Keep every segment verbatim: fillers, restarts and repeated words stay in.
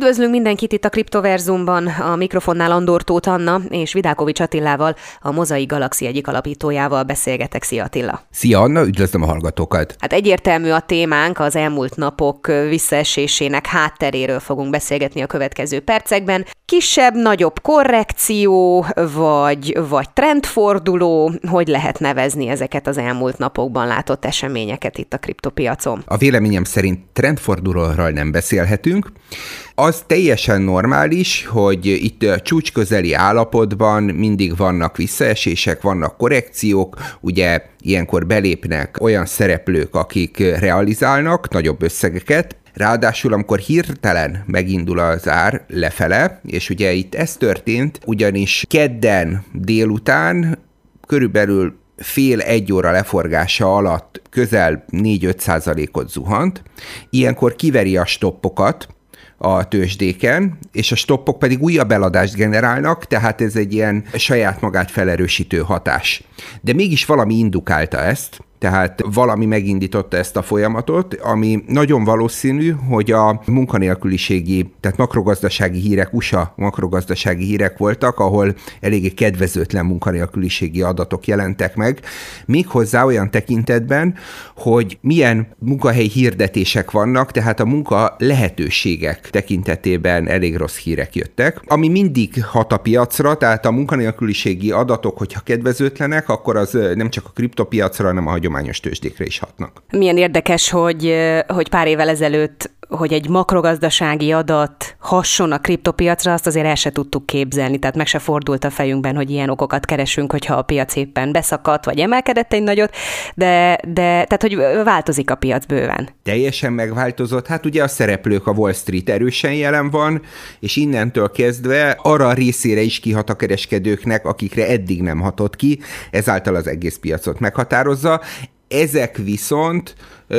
Üdvözlünk mindenkit itt a Kriptoverzumban, a mikrofonnál Andor Tóth Anna és Vidákovics Attilával, a Mozaik Galaxy egyik alapítójával beszélgetek. Szia Attila! Szia Anna, üdvözlöm a hallgatókat! Hát egyértelmű a témánk, az elmúlt napok visszaesésének hátteréről fogunk beszélgetni a következő percekben. Kisebb, nagyobb korrekció, vagy, vagy trendforduló, hogy lehet nevezni ezeket az elmúlt napokban látott eseményeket itt a kriptopiacon? A véleményem szerint trendfordulóról nem beszélhetünk. Az teljesen normális, hogy itt a csúcsközeli állapotban mindig vannak visszaesések, vannak korrekciók, ugye ilyenkor belépnek olyan szereplők, akik realizálnak nagyobb összegeket. Ráadásul, amikor hirtelen megindul az ár lefele, és ugye itt ez történt, ugyanis kedden délután körülbelül fél-egy óra leforgása alatt közel négy-öt százalékot zuhant, ilyenkor kiveri a stoppokat a tőzsdéken, és a stoppok pedig újabb eladást generálnak, tehát ez egy ilyen saját magát felerősítő hatás. De mégis valami indukálta ezt, tehát valami megindította ezt a folyamatot, ami nagyon valószínű, hogy a munkanélküliségi, tehát makrogazdasági hírek, u es á makrogazdasági hírek voltak, ahol eléggé kedvezőtlen munkanélküliségi adatok jelentek meg, méghozzá olyan tekintetben, hogy milyen munkahelyi hirdetések vannak, tehát a munka lehetőségek tekintetében elég rossz hírek jöttek, ami mindig hat a piacra, tehát a munkanélküliségi adatok, hogyha kedvezőtlenek, akkor az nem csak a kriptopiacra, hanem a hagyományos tőzsdékre is hatnak. Milyen érdekes, hogy, hogy pár évvel ezelőtt, hogy egy makrogazdasági adat hasson a kriptopiacra, azt azért el se tudtuk képzelni, tehát meg se fordult a fejünkben, hogy ilyen okokat keresünk, hogyha a piac éppen beszakadt, vagy emelkedett egy nagyot, de, de tehát, hogy változik a piac bőven. Teljesen megváltozott, hát ugye a szereplők, a Wall Street erősen jelen van, és innentől kezdve arra a részére is kihat a kereskedőknek, akikre eddig nem hatott ki, ezáltal az egész piacot meghatározza. Ezek viszont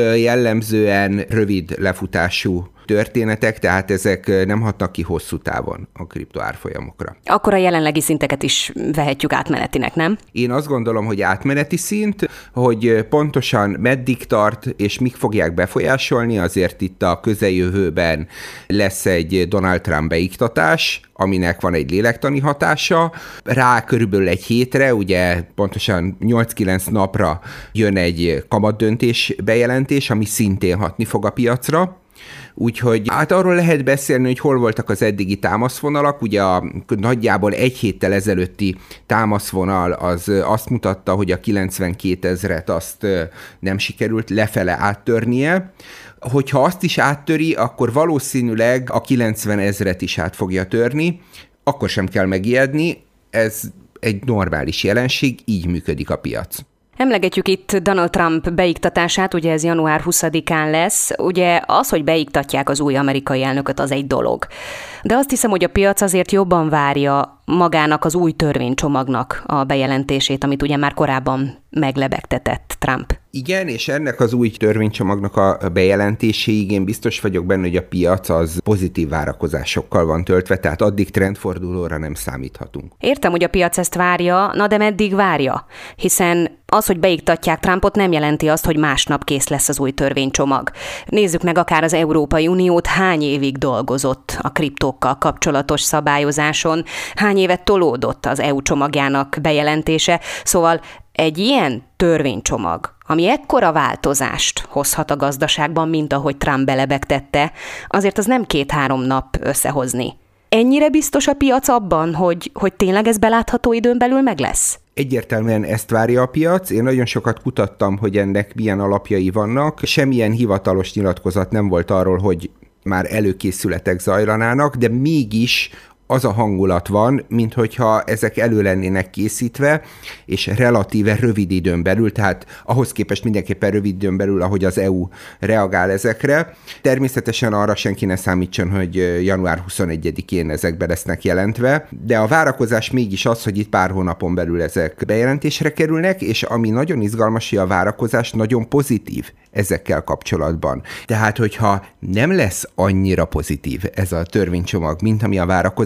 jellemzően rövid lefutású történetek, tehát ezek nem hatnak ki hosszú távon a kripto árfolyamokra. Akkor a jelenlegi szinteket is vehetjük átmenetinek, nem? Én azt gondolom, hogy átmeneti szint, hogy pontosan meddig tart, és mik fogják befolyásolni, azért itt a közeljövőben lesz egy Donald Trump beiktatás, aminek van egy lélektani hatása. Rá körülbelül egy hétre, ugye pontosan nyolc-kilenc napra jön egy kamatdöntés bejelentés, ami szintén hatni fog a piacra. Úgyhogy hát arról lehet beszélni, hogy hol voltak az eddigi támaszvonalak. Ugye a nagyjából egy héttel ezelőtti támaszvonal az azt mutatta, hogy a kilencvenkétezret azt nem sikerült lefele áttörnie. Hogyha azt is áttöri, akkor valószínűleg a kilencvenezret is át fogja törni. Akkor sem kell megijedni, ez egy normális jelenség, így működik a piac. Emlegetjük itt Donald Trump beiktatását, ugye ez január huszadikán lesz. Ugye az, hogy beiktatják az új amerikai elnököt, az egy dolog. De azt hiszem, hogy a piac azért jobban várja magának az új törvénycsomagnak a bejelentését, amit ugye már korábban meglebegtetett Trump. Igen, és ennek az új törvénycsomagnak a bejelentéséig én biztos vagyok benne, hogy a piac az pozitív várakozásokkal van töltve, tehát addig trendfordulóra nem számíthatunk. Értem, hogy a piac ezt várja, na de meddig várja? Hiszen az, hogy beiktatják Trumpot, nem jelenti azt, hogy másnap kész lesz az új törvénycsomag. Nézzük meg akár az Európai Uniót, hány évig dolgozott a kriptókkal kapcsolatos szabályozáson, hány évet tolódott az é u csomagjának bejelentése, szóval egy ilyen törvénycsomag, ami ekkora változást hozhat a gazdaságban, mint ahogy Trump belebegtette, azért az nem két-három nap összehozni. Ennyire biztos a piac abban, hogy, hogy tényleg ez belátható időn belül meg lesz? Egyértelműen ezt várja a piac. Én nagyon sokat kutattam, hogy ennek milyen alapjai vannak. Semmilyen hivatalos nyilatkozat nem volt arról, hogy már előkészületek zajlanának, de mégis az a hangulat van, minthogyha ezek elő lennének készítve, és relatíve rövid időn belül, tehát ahhoz képest mindenképpen rövid időn belül, ahogy az é u reagál ezekre. Természetesen arra senki ne számítson, hogy január huszonegyedikén ezek be lesznek jelentve, de a várakozás mégis az, hogy itt pár hónapon belül ezek bejelentésre kerülnek, és ami nagyon izgalmas, hogy a várakozás nagyon pozitív ezekkel kapcsolatban. Tehát, hogyha nem lesz annyira pozitív ez a törvénycsomag, mint ami a várakozás,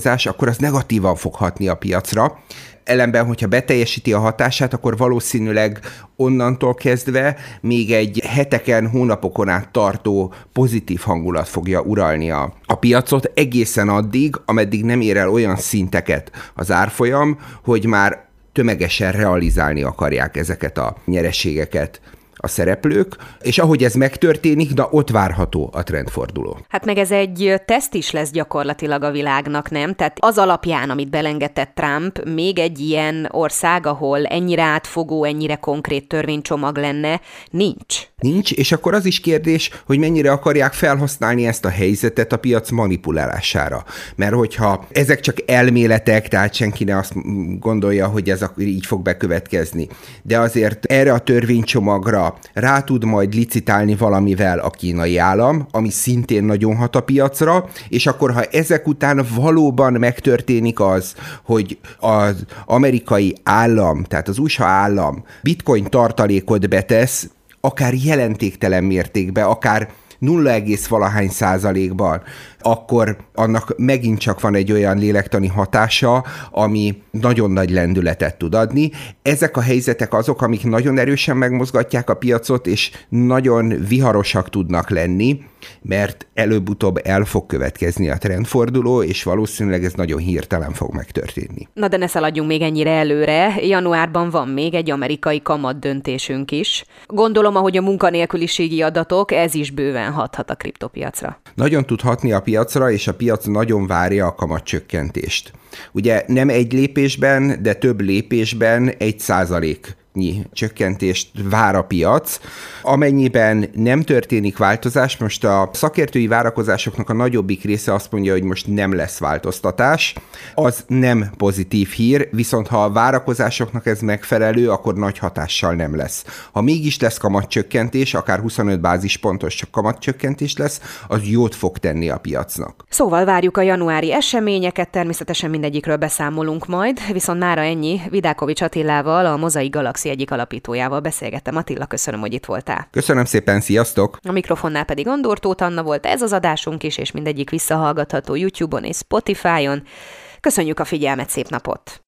változás, akkor az negatívan fog hatni a piacra. Ellenben, hogyha beteljesíti a hatását, akkor valószínűleg onnantól kezdve még egy heteken, hónapokon át tartó pozitív hangulat fogja uralni a, a piacot egészen addig, ameddig nem ér el olyan szinteket az árfolyam, hogy már tömegesen realizálni akarják ezeket a nyereségeket a szereplők, és ahogy ez megtörténik, na ott várható a trendforduló. Hát meg ez egy teszt is lesz gyakorlatilag a világnak, nem? Tehát az alapján, amit belengedett Trump, még egy ilyen ország, ahol ennyire átfogó, ennyire konkrét törvénycsomag lenne, nincs. Nincs, és akkor az is kérdés, hogy mennyire akarják felhasználni ezt a helyzetet a piac manipulálására. Mert hogyha ezek csak elméletek, tehát senki ne azt gondolja, hogy ez így fog bekövetkezni. De azért erre a törvénycsomagra rá tud majd licitálni valamivel a kínai állam, ami szintén nagyon hat a piacra, és akkor, ha ezek után valóban megtörténik az, hogy az amerikai állam, tehát az u es á állam bitcoin tartalékot betesz, akár jelentéktelen mértékben, akár nulla egész valahány százalékban, akkor annak megint csak van egy olyan lélektani hatása, ami nagyon nagy lendületet tud adni. Ezek a helyzetek azok, amik nagyon erősen megmozgatják a piacot, és nagyon viharosak tudnak lenni, mert előbb-utóbb el fog következni a trendforduló, és valószínűleg ez nagyon hirtelen fog megtörténni. Na de ne szaladjunk még ennyire előre. Januárban van még egy amerikai kamat döntésünk is. Gondolom, ahogy a munkanélküliségi adatok, ez is bőven hathat a kriptopiacra. Nagyon tud hatni a piacra, és a piac nagyon várja a kamatcsökkentést. Ugye nem egy lépésben, de több lépésben egy százalék csökkentést vár a piac. Amennyiben nem történik változás, most a szakértői várakozásoknak a nagyobbik része azt mondja, hogy most nem lesz változtatás, az nem pozitív hír, viszont ha a várakozásoknak ez megfelelő, akkor nagy hatással nem lesz. Ha mégis lesz kamatcsökkentés, akár huszonöt bázispontos csak kamatcsökkentés lesz, az jót fog tenni a piacnak. Szóval várjuk a januári eseményeket, természetesen mindegyikről beszámolunk majd, viszont mára ennyi. Vidákovics Attilával, a Mozaik Galaxy egyik alapítójával beszélgettem. Attila, köszönöm, hogy itt voltál. Köszönöm szépen, sziasztok! A mikrofonnál pedig Andor Tóth Anna volt, ez az adásunk is, és mindegyik visszahallgatható YouTube-on és Spotify-on. Köszönjük a figyelmet, szép napot!